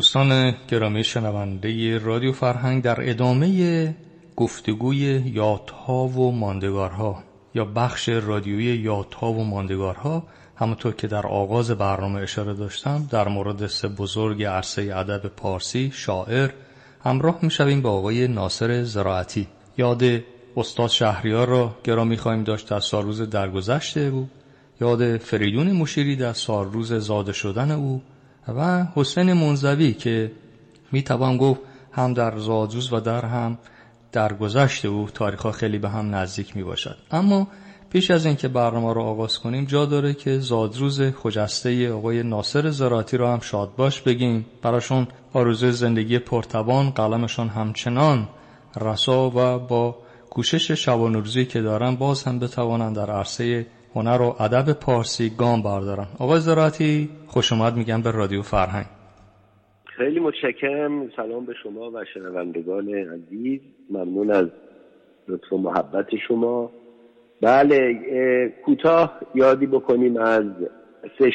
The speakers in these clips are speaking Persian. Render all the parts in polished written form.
دوستان گرامی شنونده رادیو فرهنگ، در ادامه گفتگوی یادها و ماندگارها یا بخش رادیویی یادها و ماندگارها، همونطور که در آغاز برنامه اشاره داشتم، در مورد سه بزرگ عرصه ادب پارسی شاعر همراه می‌شویم با آقای ناصر زراعتی. یاد استاد شهریار را گرامی خواهیم داشت در سالروز درگذشته او، یاد فریدون مشیری در سالروز زاده شدن او و حسین منزوی که میتوان گفت هم در زادروز و هم درگذشته او تاریخ‌ها خیلی به هم نزدیک میباشد. اما پیش از اینکه برنامه رو آغاز کنیم جا داره که زادروز خجسته آقای ناصر زراعتی رو هم شاد باش بگیم. براشون آرزوی زندگی پرتوان، قلمشون همچنان رسا و با کوشش شبانه‌روزی که دارن باز هم بتوانن در عرصه هنر و ادب پارسی گام بردارن. آقای زراعتی خوش اومد میگم به رادیو فرهنگ. خیلی متشکرم. سلام به شما و شنوندگان عزیز، ممنون از لطف و محبت شما. بله، کوتاه یادی بکنیم از سه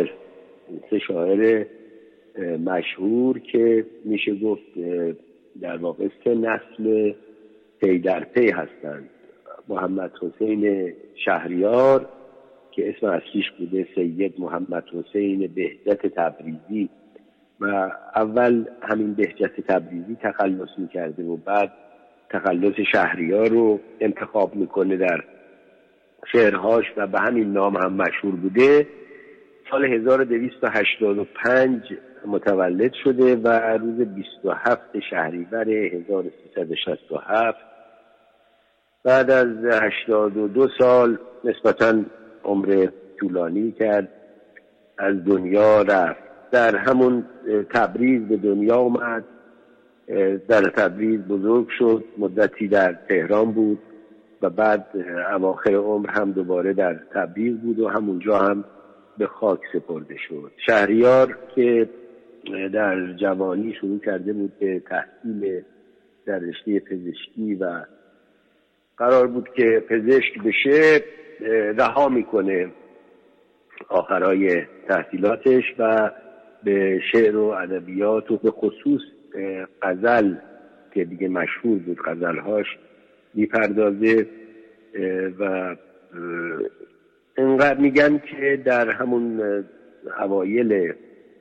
شاعر مشهور که میشه گفت در واقع سه نسل پی در پی هستند. محمد حسین شهریار که اسم اصلیش بوده سید محمد حسین بهجت تبریزی و اول همین بهجت تبریزی تخلص میکرده و بعد تخلص شهریار رو انتخاب میکنه در شعرهاش و به همین نام هم مشهور بوده. سال 1285 متولد شده و روز 27 شهریور 1367 بعد از 82 سال نسبتاً عمر طولانی کرد از دنیا رفت. در همون تبریز به دنیا اومد، در تبریز بزرگ شد، مدتی در تهران بود و بعد اواخر عمر هم دوباره در تبریز بود و همونجا هم به خاک سپرده شد. شهریار که در جوانی شروع کرده بود به تحصیل در رشته پزشکی و قرار بود که پزشک بشه، رها میکنه آخرای تحصیلاتش و به شعر و ادبیات و به خصوص غزل که دیگه مشهور بود غزلهاش میپردازه و انقدر میگن که در همون اوایل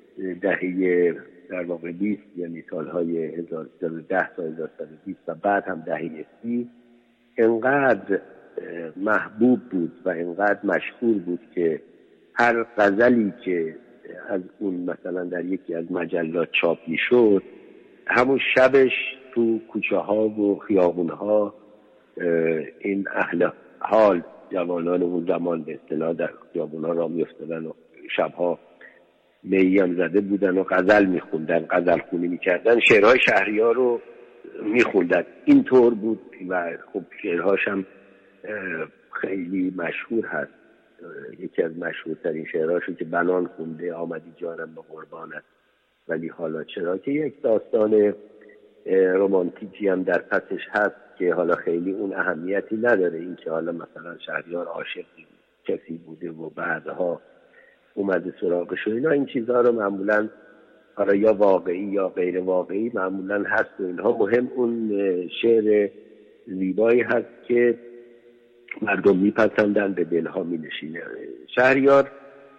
دهه در واقع 20 یعنی سالهای 1310 تا 1320 و بعد هم دهه 30 انقدر محبوب بود و انقدر مشهور بود که هر غزلی که از اون مثلا در یکی از مجلات چاپ میشد همون شبش تو کوچه ها و خیابون ها این اهل حال جوانان اون زمان به اصطلاح در خیابون ها را میافتادن و شبها میان زده بودن و غزل میخوندن، غزل خونی میکردن، شعرهای شهریار رو میخوندن. اینطور بود و خب شعرهاش هم خیلی مشهور هست. یکی از مشهورترین شعرهاشو که بنان خونده آمدی جانم به قربانت ولی حالا چرا، که یک داستان رمانتیکی هم در پسش هست که حالا خیلی اون اهمیتی نداره، این که حالا مثلا شهریار عاشق کسی بوده و بعدها اومده سراغش و اینا، این چیزها رو معمولا حالا یا واقعی یا غیر واقعی معمولا هست و اینها. مهم اون شعر زیبایی هست که مردم میپسندن، به دلها مینشینه. شهریار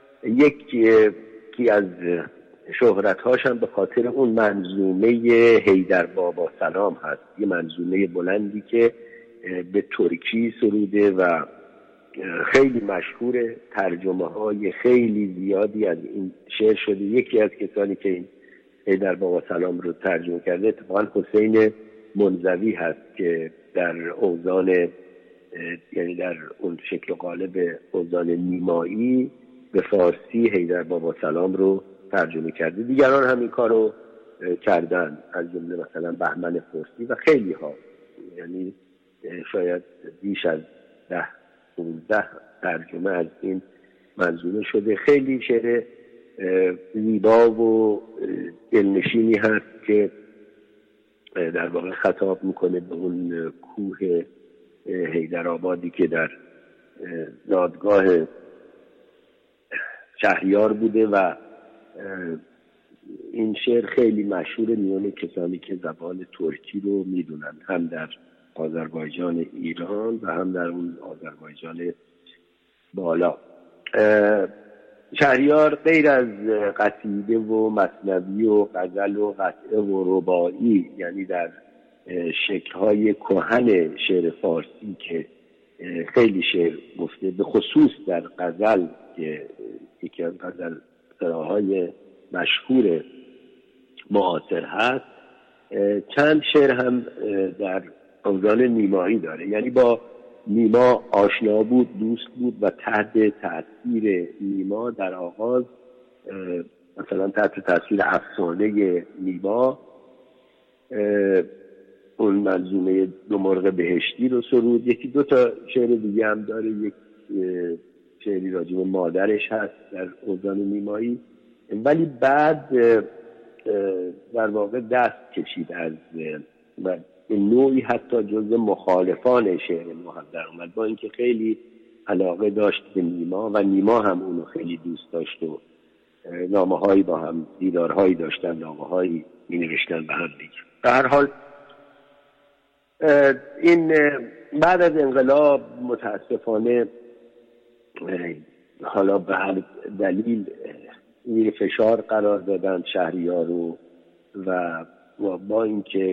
یکی از شهرت‌هاش هم به خاطر اون منظومه حیدر بابا سلام هست، یه منظومه بلندی که به ترکی سروده و خیلی مشهوره، ترجمه های خیلی زیادی از این شعر شده. یکی از کسانی که این حیدر بابا سلام رو ترجمه کرده اتفاقا حسین منزوی هست که در اوزان یعنی در اون شکل قالب اوزان نیمایی به فارسی حیدر بابا سلام رو ترجمه کرده. دیگران هم این کار رو کردن، از جمله مثلا بهمن فارسی و خیلی ها، یعنی شاید بیش از 10-15 ترجمه از این منظومه شده. خیلی شعر زیبا و دلنشینی هست که در واقع خطاب میکنه به اون کوه حیدرآبادی که در دادگاه شهریار بوده و این شعر خیلی مشهور میون کسانی که زبان ترکی رو میدونن، هم در آذربایجان ایران و هم در اون آذربایجان بالا. شهریار غیر از قصیده و مثنوی و غزل و قطعه و رباعی، یعنی در شکل‌های کهن شعر فارسی که خیلی شعر گفته، به خصوص در غزل که یکی از غزل سراهای مشهور معاصر هست، چند شعر هم در اوزان نیمایی داره. یعنی با نیما آشنا بود، دوست بود و تحت تأثیر نیما در آغاز، مثلا تحت تأثیر افسانه نیما، اون منظومه دو مرغ بهشتی رو سرود. یکی دو تا شعر دیگه هم داره، یک شعری راجع به مادرش هست در اوزان نیمایی. ولی بعد در واقع دست کشید از و به نوعی حتی جزء مخالفان شعر ما در اومد، با اینکه خیلی علاقه داشت به نیما و نیما هم اونو خیلی دوست داشت و نامه‌هایی با هم، دیدارهایی داشتن، نامه‌هایی می‌نوشتن به هم دیگه. به هر حال این بعد از انقلاب متاسفانه حالا به هر دلیل زیر فشار قرار دادن شهریار رو و با اینکه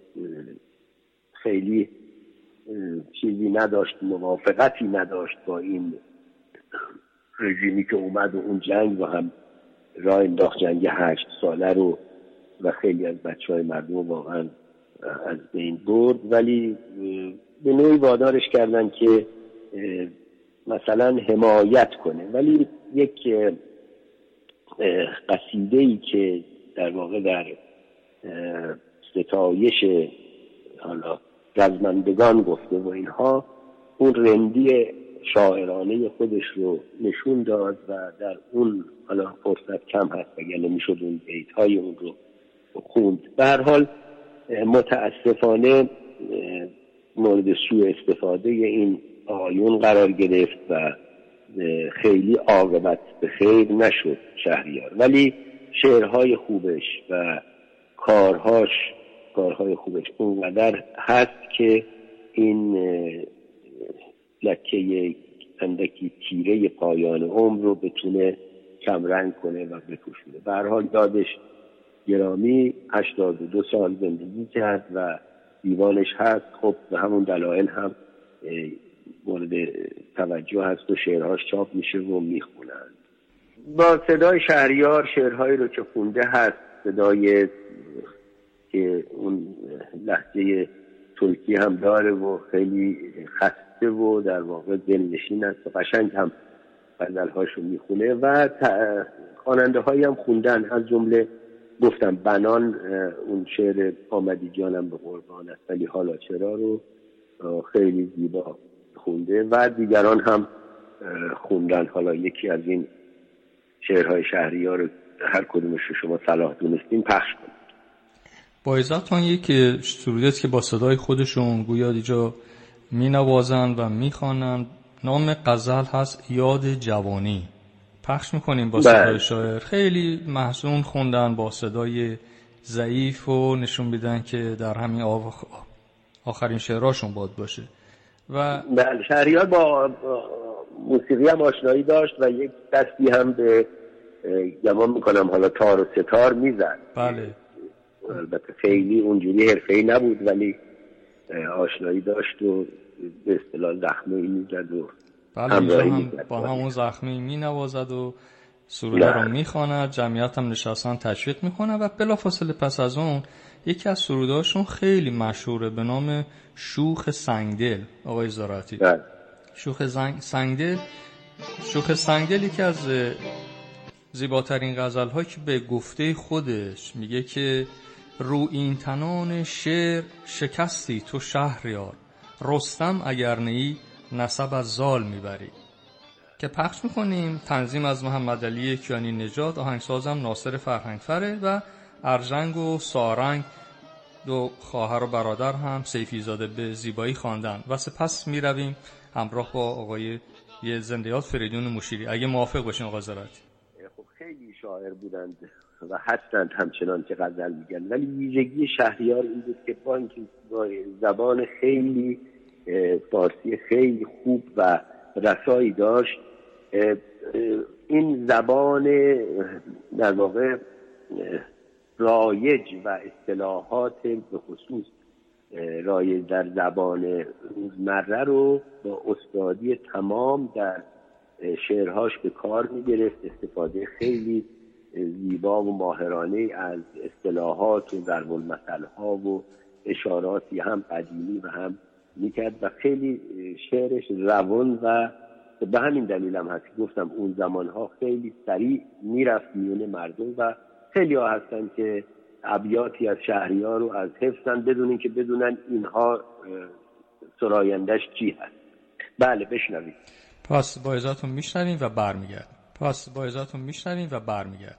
خیلی چیزی نداشت، موافقتی نداشت با این رژیمی که اومد و اون جنگ رو هم راه انداخت، جنگ 8 ساله رو، و خیلی از بچه‌های مردم واقعا از بین برد، ولی به نوعی وادارش کردن که مثلا حمایت کنه. ولی یک قصیده‌ای که در واقع در ستایش حالا رزمندگان گفته و اینها، اون رندی شاعرانه خودش رو نشون داد و در اون حالا فرصت کم هست اگر نمیشد اون بیت‌های اون رو خوند. به هر حال متاسفانه مورد سوء استفاده این آیون قرار گرفت و خیلی عاقبت به خیر نشد شهریار. ولی شعرهای خوبش و کارهای خوبش اونقدر هست که این لکه اندکی تیره پایان عمر رو بتونه کمرنگ کنه و بپوشونه. به هر حال دادش گرامی، 82 سال زندگی کرد و دیوانش هست. خب به همون دلایل هم مورد توجه هست و شعرهاش چاپ میشه و میخونن. با صدای شهریار شعرهایی رو که خونده هست، صدای که اون لهجه ترکی هم داره و خیلی خسته و در واقع دلنشین است و قشنگ هم غزلهاش رو میخونه و خواننده هایی هم خوندن، از جمله گفتم بنان اون شعر آمدی جانم به قربان است ولی حالا چرا رو خیلی زیبا خونده و دیگران هم خوندن. حالا یکی از این شعرهای شهریار رو هر کدومش رو شما صلاح دونستین پخش کنید. با عزتان یک سرودی است که با صدای خودشون گویا دیجا می نوازن و می خوانن. نام غزل هست یاد جوانی. پخش میکنیم با صدای شاعر. خیلی محزون خوندن با صدای ضعیف و نشون میدن که در همین آخرین شعراشون باد باشه. و بله، شهریار با موسیقی هم آشنایی داشت و یک دستی هم به گمان میکنم حالا تار و ستار میزد. بله، البته خیلی اونجوری حرفه‌ای نبود ولی آشنایی داشت و به اصطلاح زخمی میزد و همراهی میزد. با همون زخمی مینوازد و سروده رو میخواند. جمعیت هم نشستن تشویق میکنه و بلافاصله پس از اون یکی از سرودهاشون خیلی مشهوره به نام شوخ سنگدل. آقای زراعتی، شوخ سنگدل یکی از زیباترین غزل‌هایی که به گفته خودش میگه که رو این تنان شعر شکستی تو شهریار، رستم اگر نیی نسب از زال میبری. که پخش میکنیم. تنظیم از محمد علی کیانی نژاد، آهنگسازم ناصر فرهنگفره و ارژنگ و سارنگ دو خواهر و برادر هم سیفی زاده به زیبایی خواندن. و سپس میرویم همراه با آقای زنده یاد فریدون مشیری، اگه موافق باشین آقای زراعتی. خب خیلی شاعر بودند و هستند همچنان که غزل میگن، ولی ویژگی شهریار این بود که با اینکه زبان خیلی فارسی خیلی خوب و رسایی داشت، این زبان در واقع رایج و اصطلاحات به خصوص رایج در زبان روزمره رو با استادی تمام در شعرهاش به کار می‌گرفت. استفاده خیلی زیبا و ماهرانه از اصطلاحات و ضرب‌المثل‌ها و اشاراتی هم قدیمی و هم میکرد و خیلی شعرش روان و به همین دلیل هم هست که گفتم اون زمانها خیلی سریع میرفت میون مردم و خیلی ها هستن که ابیاتی از شهریار رو از حفظن بدون اینکه بدونن اینها سرایندش چی هست. بله بشنوید. پس با اجازهتون میشنویم و برمیگردیم.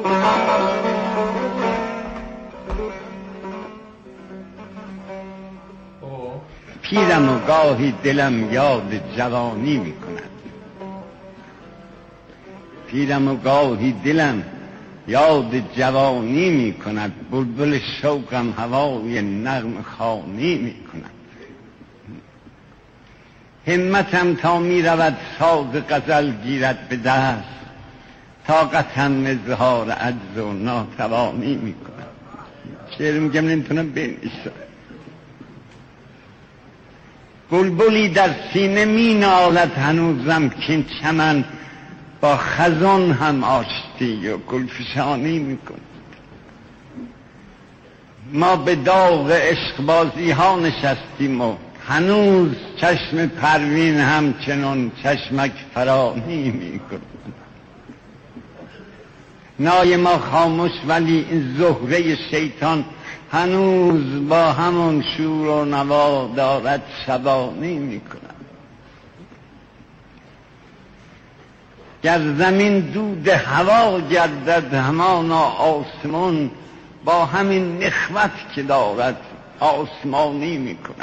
پیرم و گاهی دلم یاد جوانی می کند، پیرم و گاهی دلم یاد جوانی می کند، بلبل شوقم هوای نغم خوانی می کند. همتم تا می رود ساز غزل گیرد به دست، طاقتم اظهار عجز و ناتوانی می کند. شعر میگم نمیتونم بنویسم. بلبلی در سینه می نالد هنوزم که چمن با خزان هم آشتی و گلفشانی می کند. ما به داغ عشقبازی ها نشستیم و هنوز چشم پروین همچنان چشمک فرانی می کند. نای ما خاموش ولی این زهره شیطان هنوز با همون شور و نوا دارد شبانی می کند. گر زمین دود هوا گردد همانا آسمان با همین نخوت که دارد آسمانی می کند.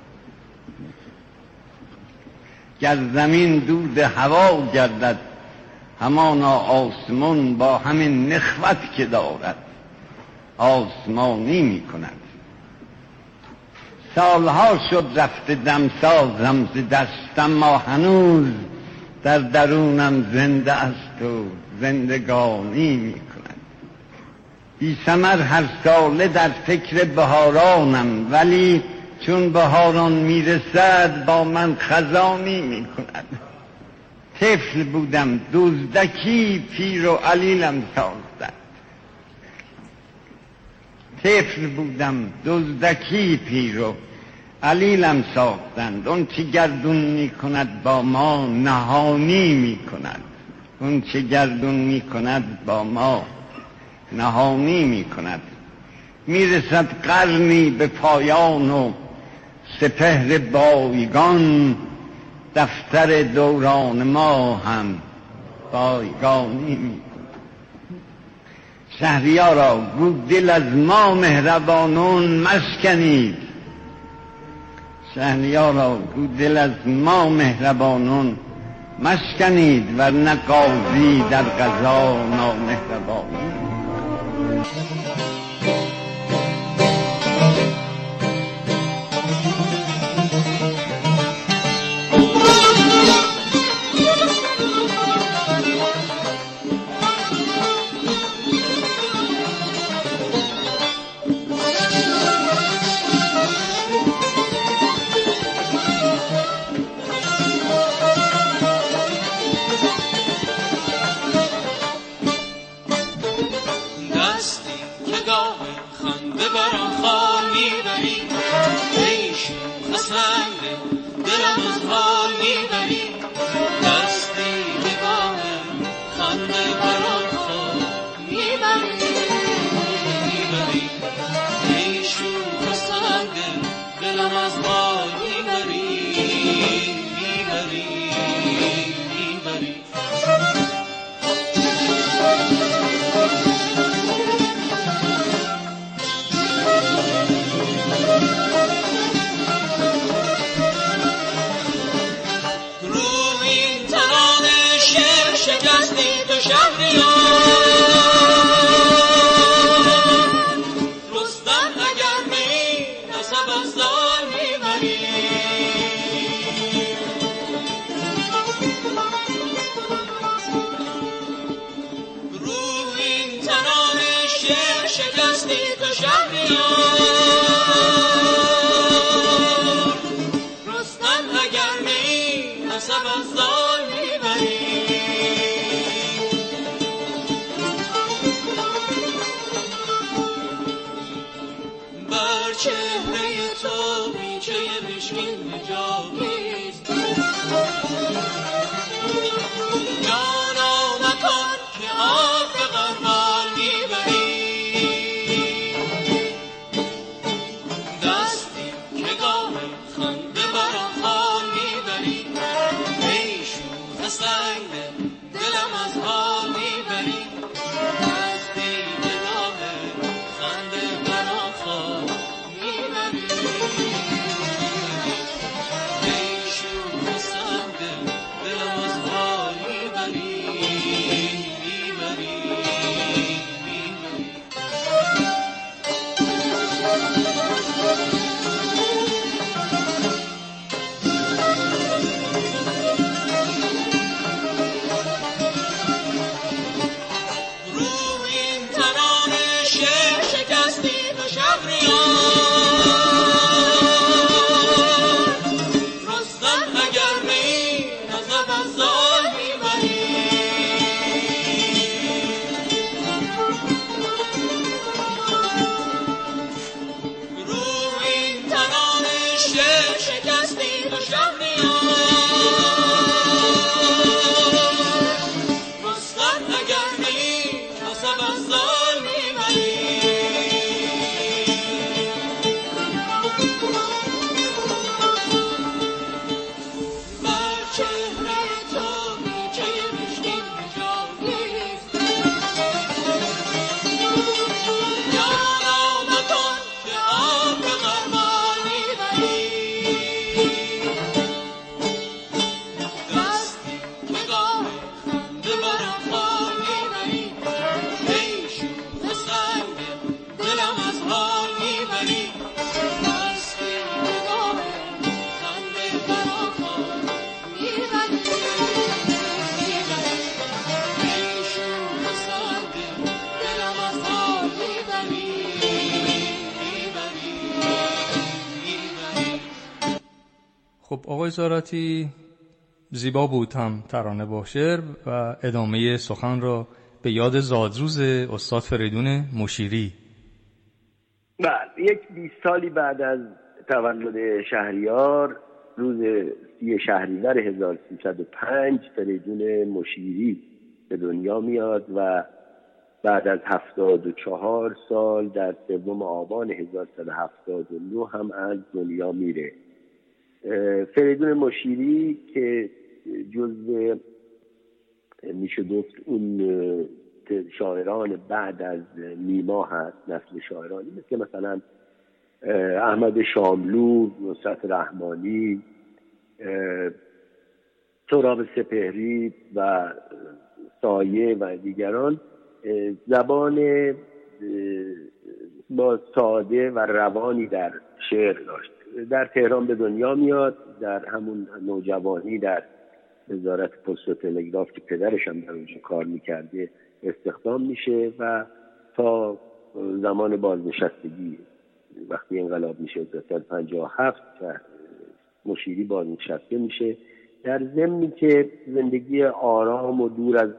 گر زمین دود هوا گردد همانا آسمان با همین نخوت که دارد آسمانی می کند. سالها شد رفته دمسازم ز دستم، ما هنوز در درونم زنده است و زندگانی می کند. بی ثمر هر ساله در فکر بهارانم، ولی چون بهاران می رسد با من خزانی می کند. طفل بودم دزدکی پیر و علیلم ساختند، طفل بودم دزدکی پیر و علیلم ساختند. اون چه گردون می کند با ما نهانی می کند، اون چه گردون می کند با ما نهانی می کند. می رسد قرنی به پایان و سپهر بایگان، دفتر دوران ما هم بایگانی می کند. شهریارا گو دل از ما مهربانون مشکنید، شهریارا گو دل از ما مهربانون مشکنید، ورنه قاضی در قضا نامهربانی. رو این ترانه شعر شکستی تو شهریار، خب آقای زاراتی، زیبا بود هم ترانه با شعر و ادامه سخن را به یاد زادروز استاد فریدون مشیری. بله، یک 20 سالی بعد از تولد شهریار، روز 30 شهریور 1305 فریدون مشیری به دنیا میاد و بعد از 74 سال در 3 آبان 1179 هم از دنیا میره. فریدون مشیری که جزو میشه گفت اون شاعران بعد از نیما هست، نسل شاعرانی مثلا احمد شاملو، نصرت رحمانی، سهراب سپهری و سایه و دیگران، زبان با ساده و روانی در شعر داشت. در تهران به دنیا میاد، در همون نوجوانی در وزارت پست و تلگراف که پدرش هم در اونجا کار میکرده استخدام میشه و تا زمان بازنشستگی، وقتی انقلاب میشه 1957 مشیری بازنشسته میشه، در ضمنی که زندگی آرام و دور از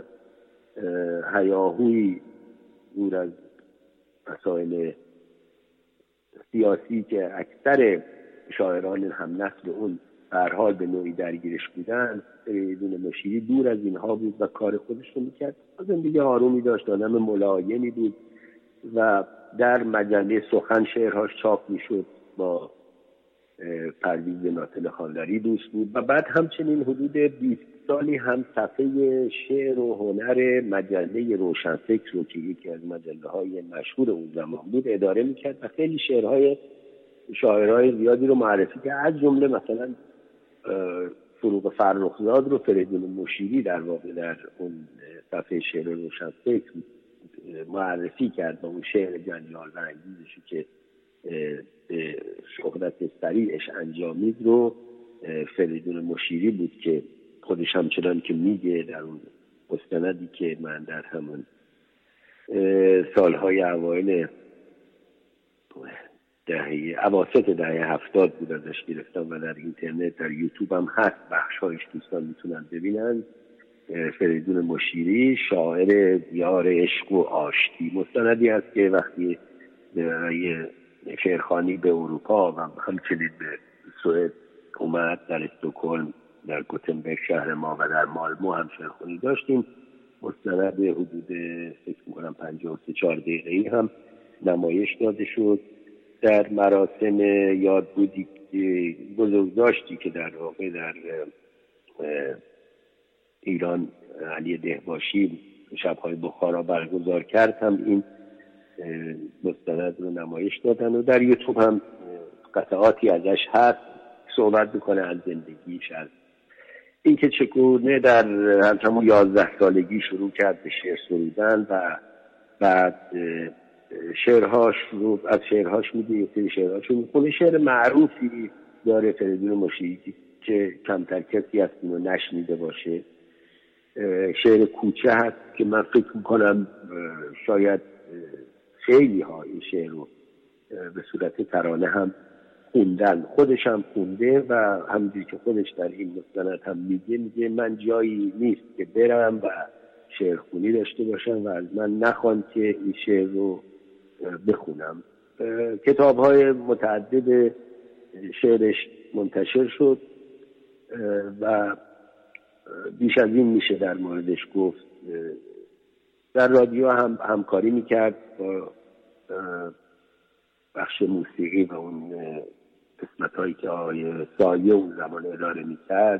هیاهوی، دور از مسائل سیاسی که اکثر شاعران هم نسل اون به هر حال به نوعی درگیرش بودن، فریدون مشیری دور از اینها بود و کار خودش رو میکرد. زندگی آرومی داشت، آدم ملایمی بود و در مجله سخن شعرهاش چاپ میشد. با پرویز ناطق خاندری دوست بود و بعد همچنین حدود 20 سالی هم صفحه شعر و هنر مجله روشنفکر رو که یکی از مجله‌های مشهور اون زمان بود اداره میکرد و خیلی شعرهای شاعرای زیادی رو معرفی کرد. از جمله مثلا فروغ فرخزاد رو فریدون مشیری در واقع در اون صفحه شعر روشنفکر معرفی کرد با اون شعر جنجال برانگیزشی که به شهرت سریعش انجامید رو فریدون مشیری بود که خودش همچنان که میگه در اون مستندی که من در همون سالهای اوایل اواسط دهه 70 بود ازش گرفتم و در اینترنت در یوتیوب هم هست، بخشایش دوستان میتونن ببینن. فریدون مشیری شاعر دیار عشق و آشتی، مستندی هست که وقتی برای شعرخوانی به اروپا و همچنین به سوئد اومد، در استکهلم، در گوتنبرگ شهر ما و در مالمو هم شعرخوانی داشتیم. مستند حدود فکر می‌کنم 54 دقیقه‌ای هم نمایش داده شد در مراسم یادبودی بزرگداشتی که در واقع در ایران علی دهباشی شب‌های بخارا برگزار کرد. هم این مستند رو نمایش دادن و در یوتیوب هم قطعاتی ازش هست. صحبت میکنه از زندگیش، از اینکه چگونه در همون 11 سالگی شروع کرد به شعر سرودن و بعد شعرهاش رو از شعرهاش میگه، یه سری شعرهاش رو میخونه. شعر معروفی داره فریدون مشیری که کمتر کسی از اینو نشنیده باشه. شعر کوچه هست که من فکر میکنم شاید خیلی ها این شعر رو به صورت ترانه هم خوندن، خودش هم خونده و همونجوری که خودش در این مستند هم میگه من جایی نیست که برم و شعرخونی داشته باشم و از من نخوان که این شعر رو بخونم. کتاب‌های متعدد شعرش منتشر شد و بیش از این میشه در موردش گفت. در رادیو هم همکاری میکرد با بخش موسیقی و اون قسمت‌هایی که آقای سایه اون زمان اداره میکرد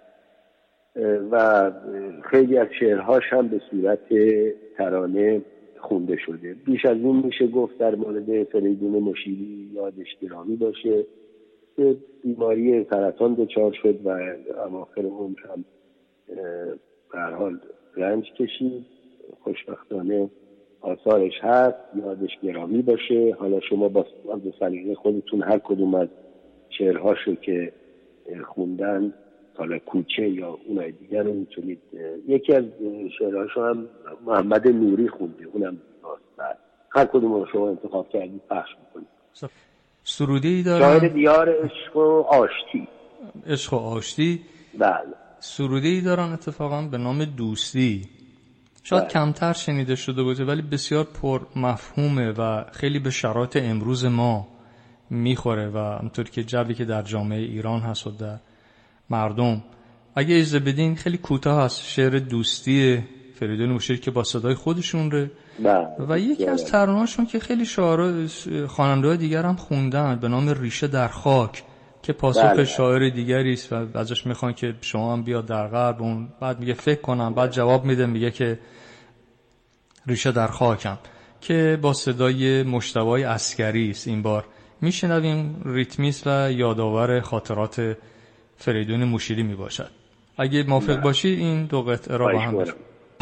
و خیلی از شعرهاش هم به صورت ترانه خونده شده. بیش از این میشه گفت در مورد فریدون مشیری یادش گرامی باشه. به بیماری سرطان دچار شد و اواخر عمر هم به هر حال رنج کشید. خوشبختانه آثارش هست، یادش گرامی باشه. حالا شما با سلیقه خودتون هر کدوم از شعرهاشو که خوندن، حالا کوچه یا اونای دیگر رو میتونید. یکی از شعرهاشو هم محمد نوری خونده، اونم هست. هر کدوم رو شما انتخاب کردید پخش میکنید. سرودی دارم. شاعر دیار عشق و آشتی. عشق و آشتی. بله. سروده‌ای دارن اتفاقا به نام دوستی. شاید کمتر شنیده شده باشه ولی بسیار پر مفهومه و خیلی به شرایط امروز ما میخوره و همونطور که جوی که در جامعه ایران هست و در مردم. اگه اجازه بدین خیلی کوتاه هست شعر دوستی فریدون مشیری که با صدای خودشون ره و یکی از ترانه‌هاشون که خیلی شاعر خواننده‌های دیگر هم خوندن به نام ریشه در خاک که پاسخ شاعر دیگری است و ازش میخوان که شما هم بیاد در غرب. اون بعد میگه فکر کنم، بعد جواب میده میگه که ریشه در خاکم، که با صدای مجتبی عسکری است. این بار میشنویم، ریتمیست و یادآور خاطرات فریدون مشیری میباشد. اگه موافق باشی این دو قطعه را با هم بشنویم.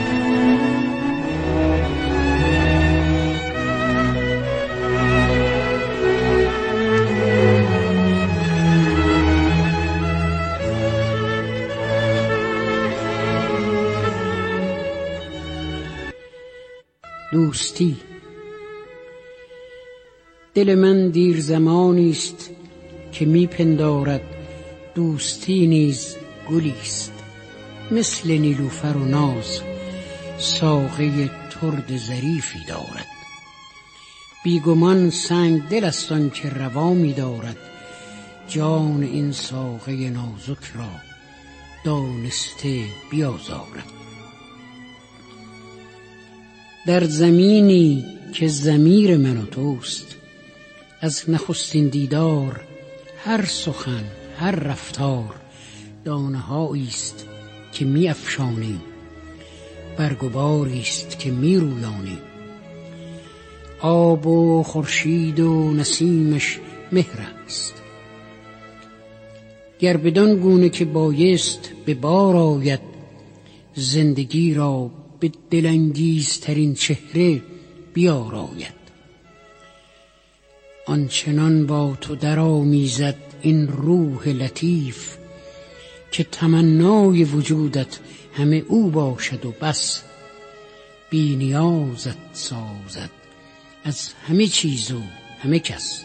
دوستی. دل من دیر زمانی است که میپندارد دوستی نیز گلیست، مثل نیلوفر و ناز ساقه ترد ظریفی دارد. بیگمان سنگ دل است آن که روا می‌دارد جان این ساقه نازک را دانسته بیازارد. در زمینی که ضمیر من و توست، از نخستین دیدار هر سخن هر رفتار دانه‌هایی است که می افشانیم، برگ و باری است که می رویانیم. آب و خورشید و نسیمش مهر است، گر بدان گونه که بایست به بار آید زندگی را به دلانگیزترین چهره بیاراید. آنچنان با تو درآمیزد این روح لطیف که تمنای وجودت همه او باشد و بس. بی نیازت سازد از همه چیز و همه کس.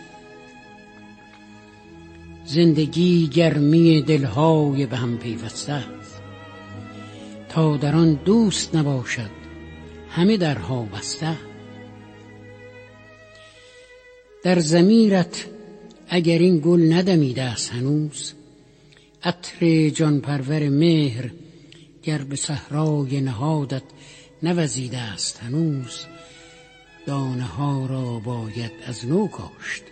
زندگی گرمی دلهای به هم پیوسته است، تا در آن دوست نباشد همه درها بسته. در ضمیرت اگر این گل ندمیده است هنوز، عطر جان پرور مهر گر به صحرای نهادت نوزیده است هنوز، دانه ها را باید از نو کاشت.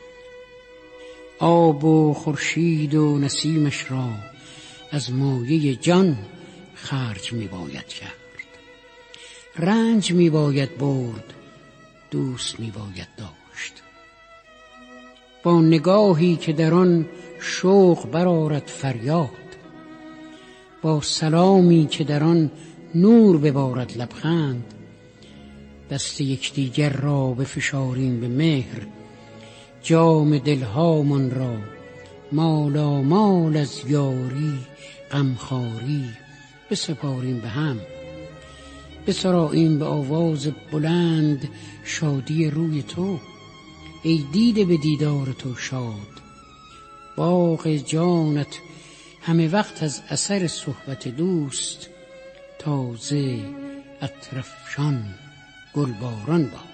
آب و خورشید و نسیمش را از مایه جان خرج می باید کرد. رنج می باید برد، دوست می باید داشت. با نگاهی که در آن شوق برآرد فریاد، با سلامی که در آن نور ببارد لبخند، دست یکدیگر را بفشاریم به مهر، جام دلهامان را مالا مال از یاری غمخواری بسپاریم به هم. بسراییم به آواز بلند شادی روی تو، ای دیده به دیدار تو شاد. باغ جانت همه وقت از اثر صحبت دوست، تازه اطرفشان گلباران باد.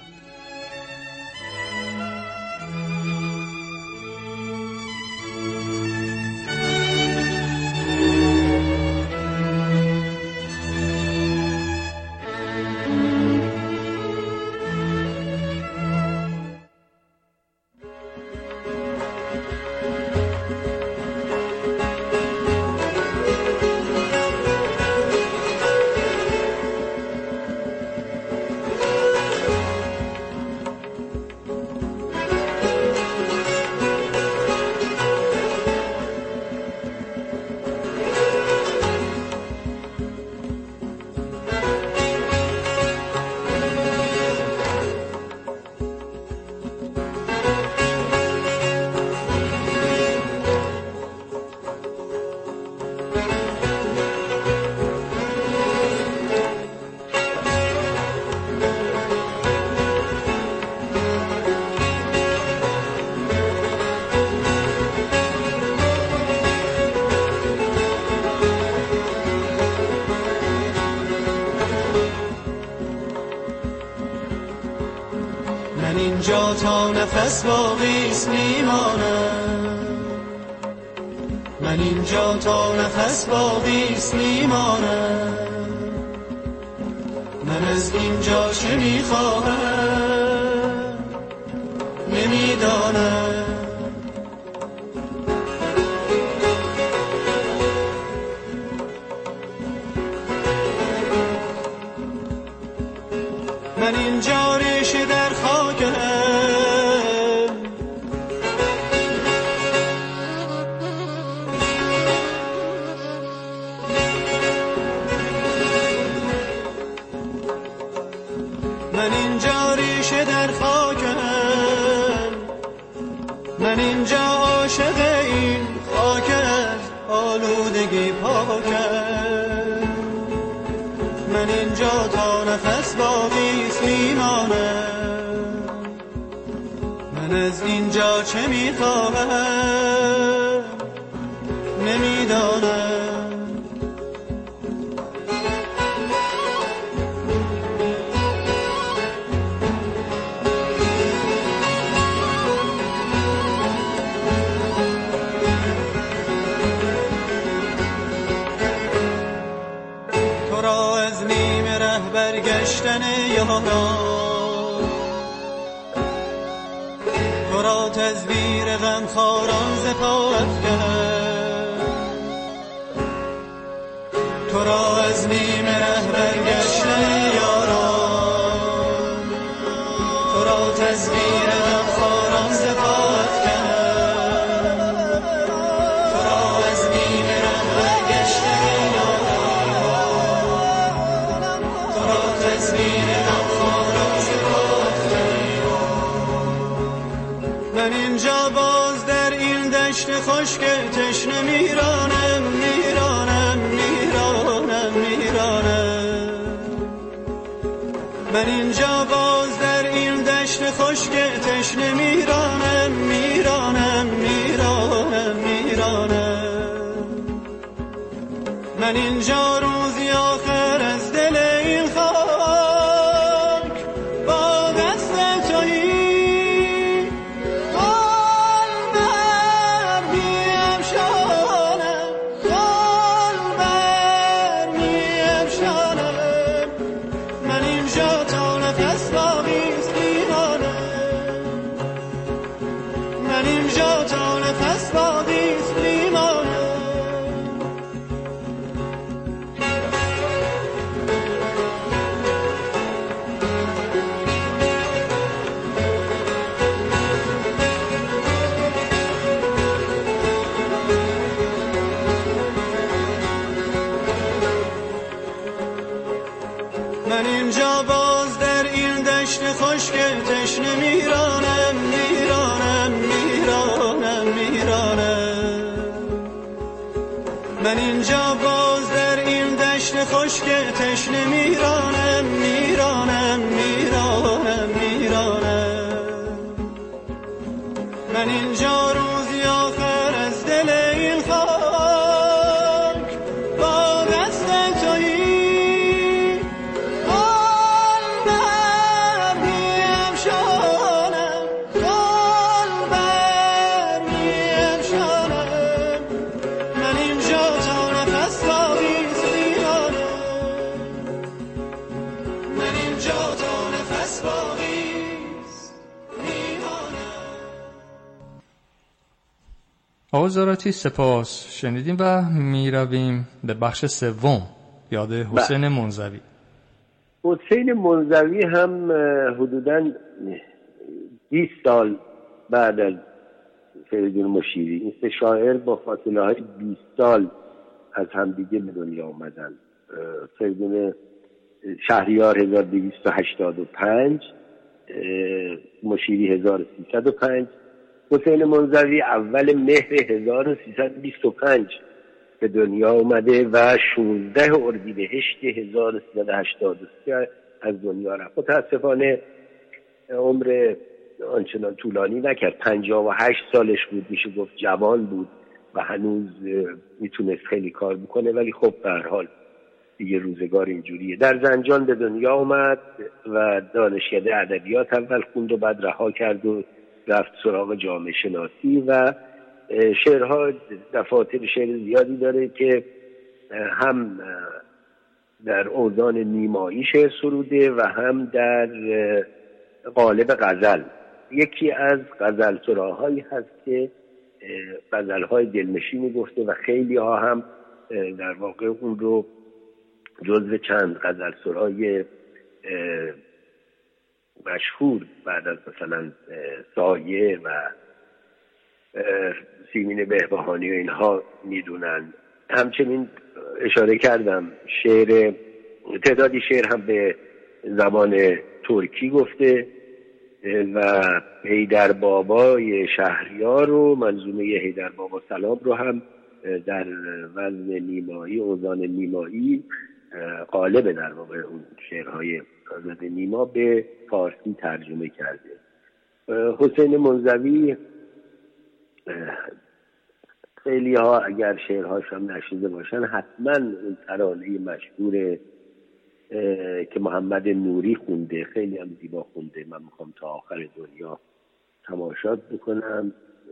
من اینجا تا نفس باقیست میمانم، من اینجا تا نفس باقیست میمانم، من از اینجا چه میخواهم نمیدانم. من اینجا ریشه در خاکم، من اینجا ریشه در خاکم، من اینجا عاشق این خاک از آلودگی پاکم، من اینجا تا نفس باقیست میمانم، من از اینجا چه میخواهم نمیدانم. تو را از نیمه ره برگشتن یاران، تو را تزویر غمخواران ز پا افکند، تو را از نیمه ره برگشتن یاران، تو را تزویر غمخواران ز پا افکند، تو را از نیمه ره برگشتن یاران، تو را تزویر غمخواران ز پا افکند. من اینجا باز در این دشت خشک تشنه میرانم، میرانم، میرانم، میرانم، من اینجا باز در این دشت خشک تشنه میرانم، میرانم، میرانم، میرانم، من اینجا روزی آخر از دل این خاک با دست تویی گل بر می‌افشانم، گل بر می‌افشانم، من اینجا تا نفس باقیست میمانم، من اینجا تا نفس باقیست میمانم. من اینجا باز در این دشت خشک تشنه میرانم، میرانم، میرانم، میرانم، من اینجا باز در این دشت خشک تشنه میرانم، میرانم، میرانم، میرانم، من اینجا روزی آخر از دل این خاک با دست تویی گل بر می‌افشانم، گل بر می‌افشانم، من اینجا تا نفس باقیست میمانم، من اینجا تا نفس باقیست میمانم. آقا زاراتی سپاس، شنیدیم و میرویم به بخش سوم، یاد حسین منزوی. حسین منزوی هم حدوداً 20 سال بعد از فریدون مشیری، این سه شاعر با فاصله های 20 سال از همدیگه به دنیا آمدن. فریدون شهریار 1285، مشیری 1305، حسین منزوی اول مهر 1325 به دنیا اومده و 16 اردیبهشت 1383 از دنیا رفت. متاسفانه عمر آنچنان طولانی نکرد، 58 سالش بود، میشه گفت جوان بود و هنوز میتونست خیلی کار بکنه، ولی خب به هر حال دیگه روزگار اینجوریه. در زنجان به دنیا اومد، و دانشکده ادبیات اول خوند و بعد رها کرد و رفت سراغ جامعه شناسی و شعرها دفاتر شعر زیادی داره که هم در اوزان نیمایی شعر سروده و هم در قالب غزل. یکی از غزل سراهایی هست که غزلهای دلنشینی گفته و خیلی ها هم در واقع اون رو جزو چند غزل سرای مشهور بعد از مثلا سایه و سیمین بهبهانی و اینها میدونن. همچنین اشاره کردم تعدادی شعر هم به زبان ترکی گفته و حیدر بابای شهریار و منظومه حیدر بابا سلام رو هم در وزن نیمایی، اوزان نیمایی، قالب در واقع اون شعرهای آزاد نیما به فارسی ترجمه کرده. حسین منزوی خیلی ها اگر شعرهاش هم نشیده باشن حتما اون ترانه مشهور که محمد نوری خونده، خیلی هم زیبا خونده، من میخوام تا آخر دنیا تماشات بکنم،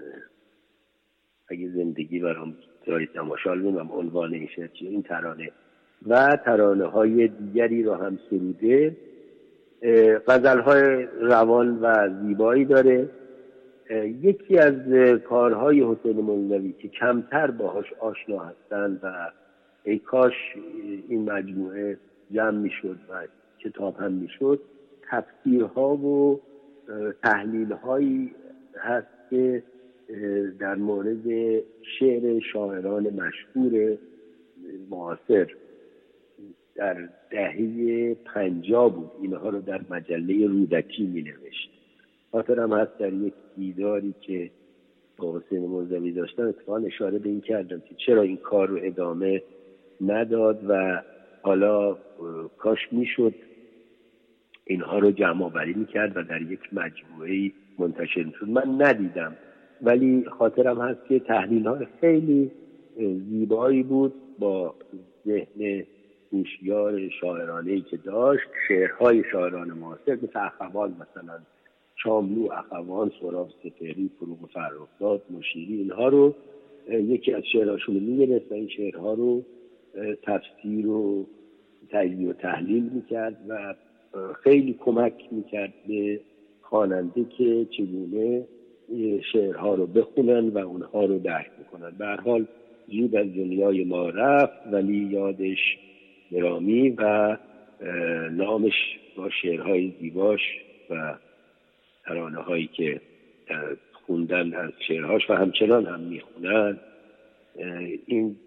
اگه زندگی برام جای تماشا بکنم، عنوان این شعر چیه، این ترانه و ترانه های دیگری رو هم سروده. غزل های روان و زیبایی داره. یکی از کارهای حسین منزوی که کمتر باهاش آشنا هستن و ای کاش این مجموعه جمع میشد و کتاب هم میشد، تفسیرها و تحلیلهایی هست که در مورد شعر شاعران مشهور معاصر در دهه 50 بود. اینها رو در مجله رودکی می نوشت. خاطرم هست در یک دیداری که با حسین منزوی داشتم اتفاقا اشاره به این کردم که چرا این کار رو ادامه نداد و حالا کاش میشد اینها رو جمع آوری میکرد و در یک مجموعه منتشر میشد. من ندیدم ولی خاطرم هست که تحلیل های خیلی زیبایی بود با ذهن هوشیار شاعرانه‌ای که داشت. شعرهای شاعران معاصر مثل اخوان، مثلا شاملو، اخوان، سهراب سپهری، فروغ فرخزاد، مشیری، اینها رو یکی از شعرهاشون رو می‌گرفت و این شعرها رو تفسیر و تجزیه و تحلیل میکرد و خیلی کمک میکرد به خواننده که چگونه شعرها رو بخونن و اونها رو درک میکنن. به هر حال زود از دنیای ما رفت ولی یادش گرامی و نامش با شعرهای زیباش و ترانه هایی که خوندن از شعرهاش و همچنان هم میخونن. این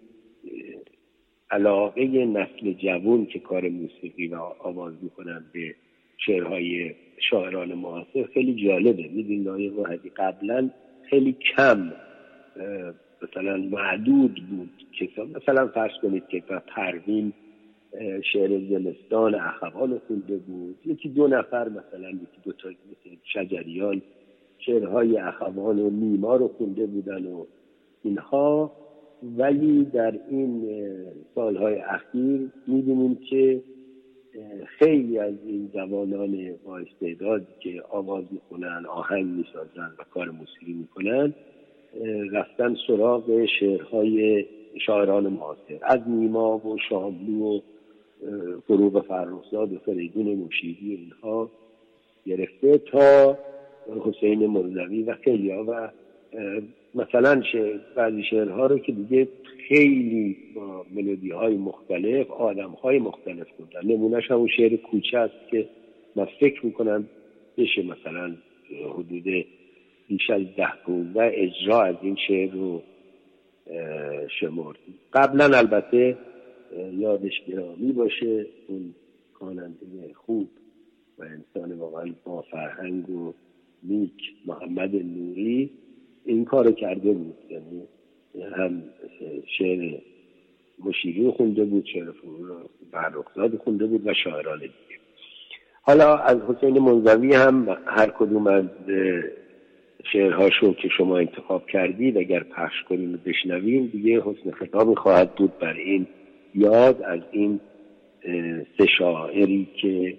علاقه نسل جوان که کار موسیقی و آواز میکنن به شعرهای شاعران معاصر خیلی جالبه. میدونید آقای وحدی قبلا خیلی کم مثلا معدود بود که مثلا فرض کنید که پروین شعر زمستان اخوان خونده بود، یکی دو نفر مثلا یکی دو تا مثل شجریان شعرهای اخوان و نیما رو خونده بودن و اینها. ولی در این سالهای اخیر می‌بینیم که خیلی از این جوانان با استعداد که آواز می‌خونن، آهنگ می‌سازن و کار موسیقی می‌کنن رفتن سراغ شعرهای شاعران معاصر، از نیما و شاملو و فروغ فرخزاد و فریدون مشیری اینها گرفته تا حسین منزوی و خیلی‌ها و مثلا بعضی شعرها رو که دیگه خیلی با ملودی‌های مختلف آدم‌های مختلف خوندن. نمونهش همون شعر کوچه است که من فکر می‌کنم بشه مثلا حدود بیش از 10-15 اجرا از این شعر رو شمرد. قبلا البته یادش گرامی باشه اون خواننده خوب و انسان واقعا با فرهنگ و نیک محمد نوری این کارو کرده بود، یعنی هم شعر مشیری خونده بود، شعر فرخزاد خونده بود و شاعران دیگه. حالا از حسین منزوی هم هر کدوم از شعرهاشو که شما انتخاب کردید اگر پخش کنیم و بشنویم دیگه حسن خطابی خواهد بود بر این یاد از این سه شاعری که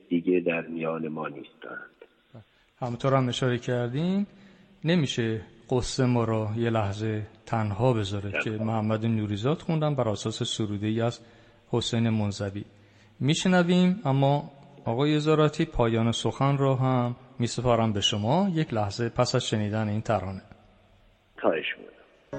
دیگه در میان ما نیستند. همونطور هم اشاره کردین نمیشه قصه ما را یه لحظه تنها بذاره که محمد نوریزاد خوندن بر اساس سروده‌ای از حسین منزوی. میشنویم، اما آقای زاراتی پایان سخن را هم میسپارم به شما یک لحظه پس از شنیدن این ترانه. خواهش می‌کنم.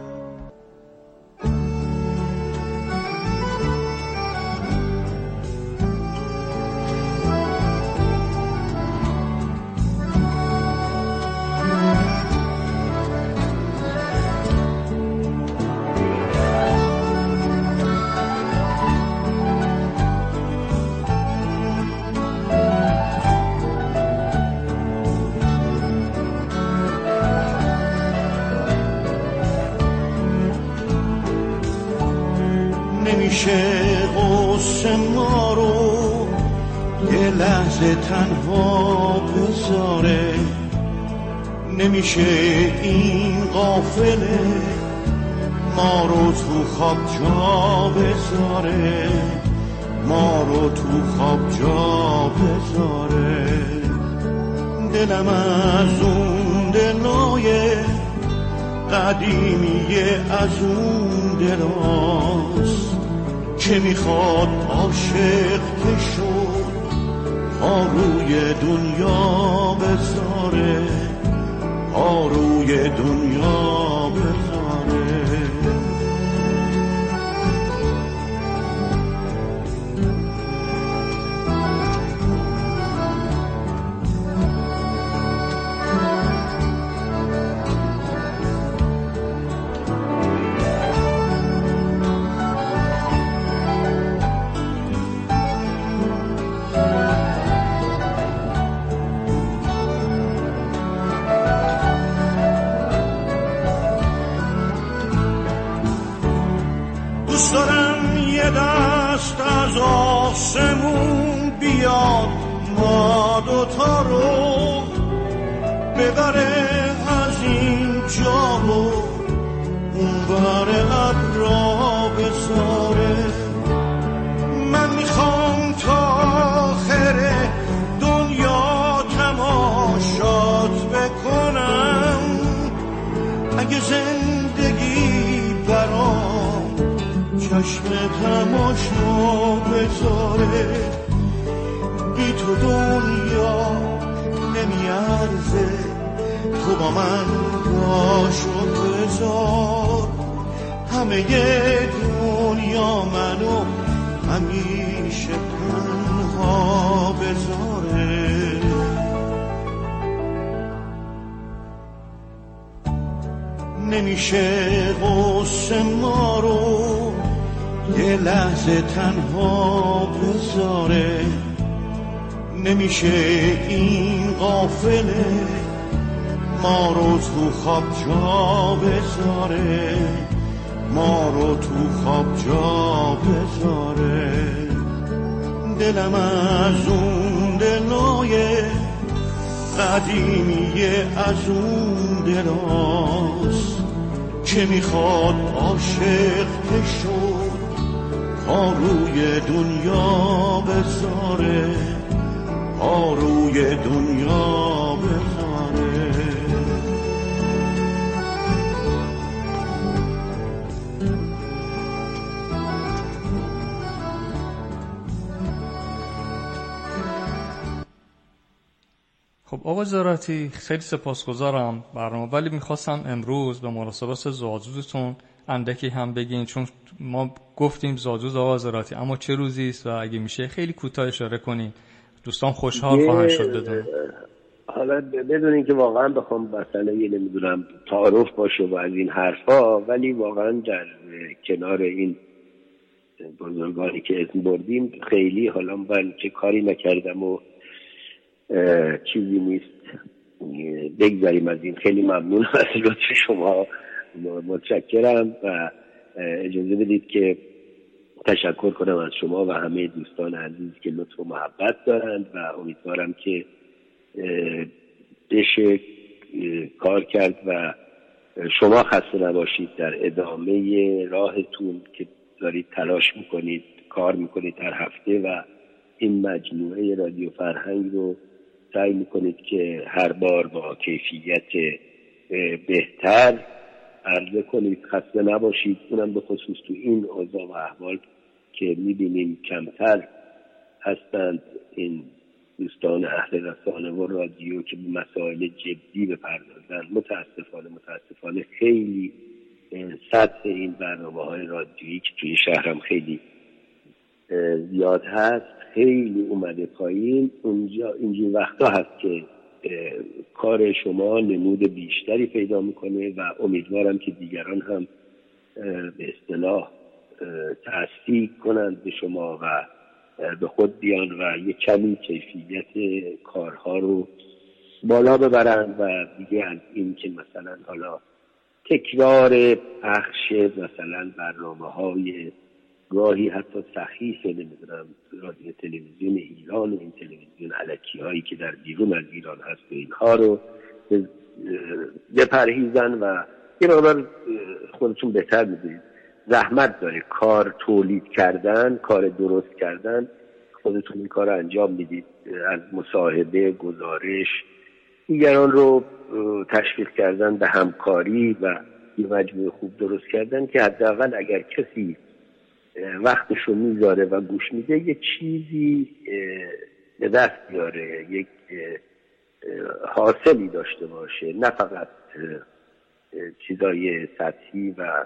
نمیشه قصه ما رو یه لحظه تنها بذاره، نمیشه این قافله ما رو تو خواب جا بذاره، ما رو تو خواب جا بذاره. دلم از اون دلای قدیمیه، از اون دراست که میخواد عاشق که شد پا روی دنیا بذاره، پا روی دنیا بذاره. دوست دارم یه دست از آسمون بیاد ما دوتا رو ببره از این جا و اون بر ابرا بذاره. من میخوام تا آخر دنیا تماشات بکنم، اگه زندگی برام چشم تماشا بذاره. بی تو دنیا نمیارزه، تو با من باشو بذار. همه دنیا منو همیشه تنها بذاره. نمیشه قصه ما رو یه لحظه تنها بذاره، نمیشه این قافله ما رو تو خواب جا بذاره، ما رو تو خواب جا بذاره. دلم از اون دلای قدیمیه، از اون دراست که میخواد عاشق که شد پا روی دنیا بذاره، پا روی دنیا بذاره. خب آقای زاراتی خیلی سپاسگزارم برنامه، ولی میخواستم امروز به مناسبت زادروزتون اندکی هم بگین، چون ما گفتیم زادروز آقای زاراتی، اما چه روزی است و اگه میشه خیلی کوتاه اشاره کنین دوستان خوشحال خواهند شد بدون. حالا بدون اینکه واقعا بخوام مثلا نمیدونم تعارف باشه و از این حرفا، ولی واقعا در کنار این بزرگانی که اسم بردیم خیلی حالا من چه کاری نکردم و چیزی نیست، بگذاریم از این. خیلی ممنون از لطف شما، متشکرم و اجازه بدید که تشکر کنم از شما و همه دوستان عزیز که لطف و محبت دارند و امیدوارم که بشه کار کرد و شما خسته نباشید در ادامه راهتون که دارید تلاش میکنید، کار میکنید هر هفته و این مجموعه رادیو فرهنگ رو سعی میکنید که هر بار با کیفیت بهتر عرضه کنید، خسته نباشید. اونم به خصوص تو این اوضاع و احوال که میبینیم کمتر هستند این دوستان اهل رسانه و رادیو که به مسائل جدی بپردازن. متاسفانه خیلی سطح این برنامه‌های رادیویی که توی شهرم خیلی زیاد هست خیلی اومده پایین. اینجور وقتا هست که کار شما نمود بیشتری پیدا میکنه و امیدوارم که دیگران هم به اصطلاح تصدیق کنند به شما و به خود بیان و یک کمی کیفیت کارها رو بالا ببرند و دیگه از این که مثلا حالا تکرار پخش مثلا برنامه‌های گاهی حتی صحیح نمیدونم رادیو تلویزیون ایران و این تلویزیون الکی هایی که در بیرون از ایران هست و اینها رو بپرهیزن و یه مقدار خودتون بهتر میدونید زحمت داره کار تولید کردن، کار درست کردن. خودتون این کار رو انجام میدید، از مصاحبه، گزارش، دیگران رو تشویق کردن به همکاری و یه مجموعه خوب درست کردن که حداقل اگر کسی وقتشو میذاره و گوش میده یه چیزی به دست بیاره، یک حاصلی داشته باشه، نه فقط چیزای سطحی و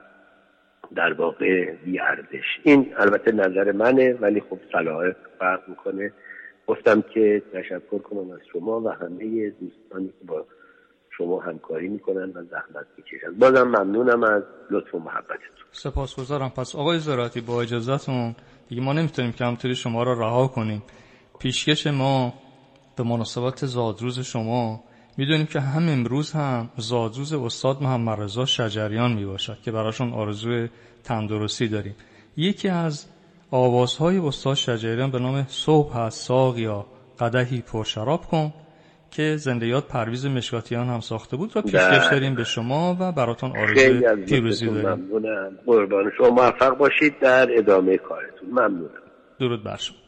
در واقع بی ارزش. این البته نظر منه ولی خب صلاح فرق میکنه. گفتم که تشکر کنم از شما و همه دوستانی که با شما همکاری میکنن و زحمت میکشن. بازم ممنونم از لطف و محبتتون. سپاسگزارم. پس آقای زراعتی با اجازهتون دیگه ما نمیتونیم که همونطوری شما رو رها کنیم. پیشکش ما به مناسبت زادروز شما میدونیم که هم امروز هم زادروز استاد محمد رضا شجریان میباشد که براشون آرزوی تندرستی داریم. یکی از آوازهای استاد شجریان به نام صبح از ساقیا قدحی پر شراب کن که زنده یاد پرویز مشکاتیان هم ساخته بود و پیشکش داریم به شما و براتون آرزوی پیروزی داریم. ممنونم. قربان شما، موفق باشید در ادامه کارتون. ممنونم. درود بر شما.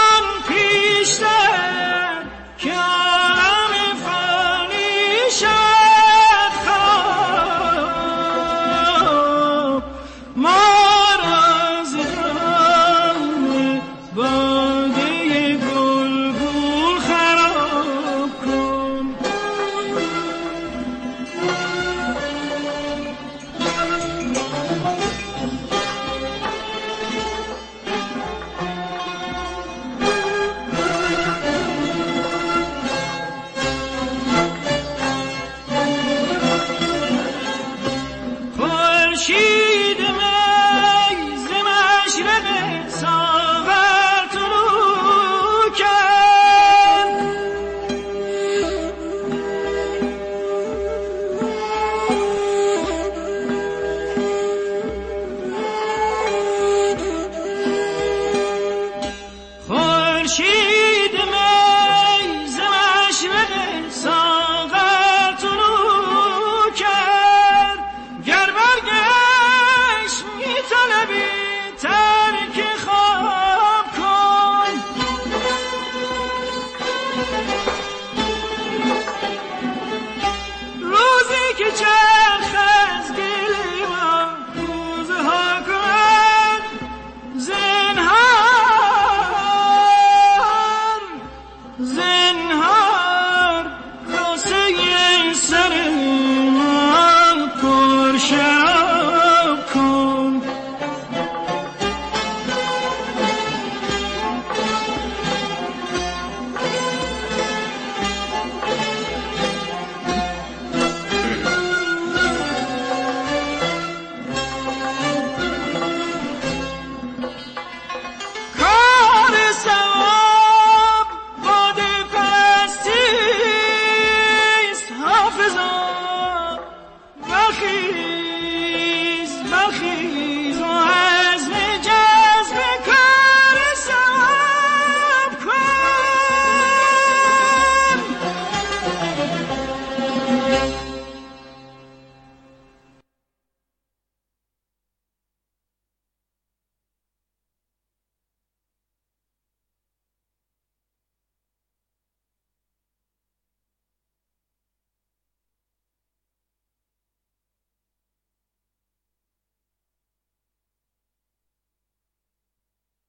که عالم فانی شد